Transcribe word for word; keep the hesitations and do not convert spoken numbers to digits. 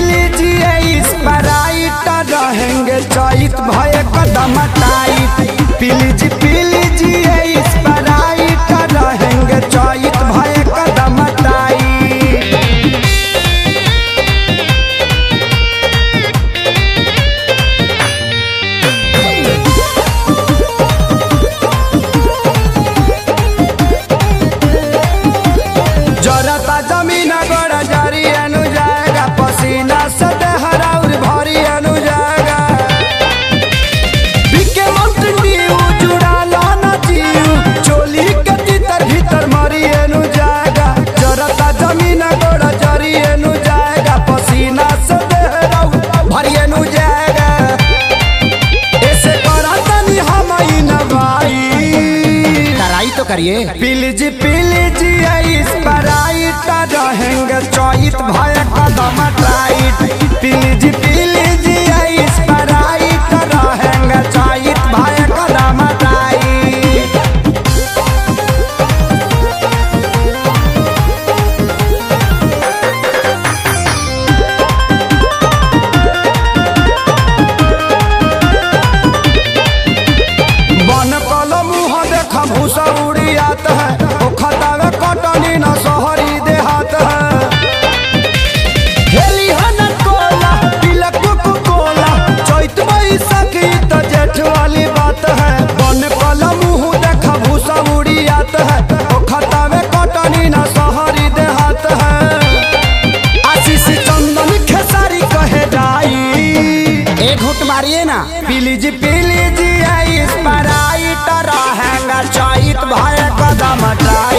लीजिए स्प्राइट रहेंगे चैत भय कदम टाइट। पी लीजिए पी लीजिए स्प्राइट रहेंगे चैत भय कदम टाइट। जरता जमीन गोड़ जारी अनु जाएगा पसीना से देहरा और भरी अनु जाएगा। बिके माउंटेन ड्यू जुड़ा लाना जीव चोली के भीतर भीतर मरी अनु जाएगा। जरता जमीन गोड़ जारी अनु जाएगा पसीना से देहरा भरी अनु जाएगा। ऐसे करता नहीं हम ही नवाई कराई तो करिए। पी लीजिए पी लीजिए स्प्राइट रहेंगे चैत भय कदम टाइट। पी लीजिए पी लीजिए स्प्राइट रहेंगे चैत भय कदम टाइट। बन कल मुँह देखा भूसा उड़ियात है ओ खतावे कटनी न सोहरी देहात है। हेली हन कोला तिलक कोला चैत बैसाखी त जेठ वाली बात है। बन कल मुँह देखा भूसा उड़ियात है ओ खतावे कटनी न सोहरी देहात है। आशीष चंदन खेसारी कहे जाई एक घुट मारिए ना। पी लीजिए पी लीजिए स्प्राइट रहेंगे चैत भय कदम टाइट।